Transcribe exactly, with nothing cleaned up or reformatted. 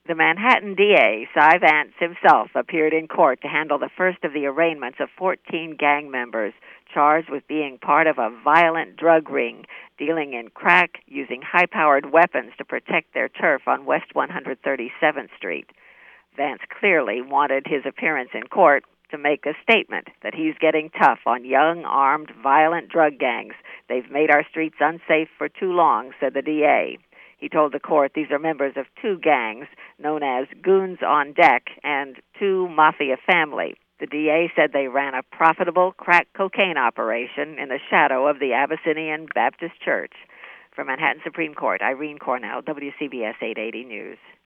The Manhattan D A, Cy Vance himself, appeared in court to handle the first of the arraignments of fourteen gang members charged with being part of a violent drug ring, dealing in crack, using high-powered weapons to protect their turf on West one hundred thirty-seventh Street. Vance clearly wanted his appearance in court to make a statement that he's getting tough on young, armed, violent drug gangs. They've made our streets unsafe for too long, said the D A. He told the court these are members of two gangs known as Goons on Deck and Two Mafia Family. The D A said they ran a profitable crack cocaine operation in the shadow of the Abyssinian Baptist Church. From Manhattan Supreme Court, Irene Cornell, W C B S eight eighty News.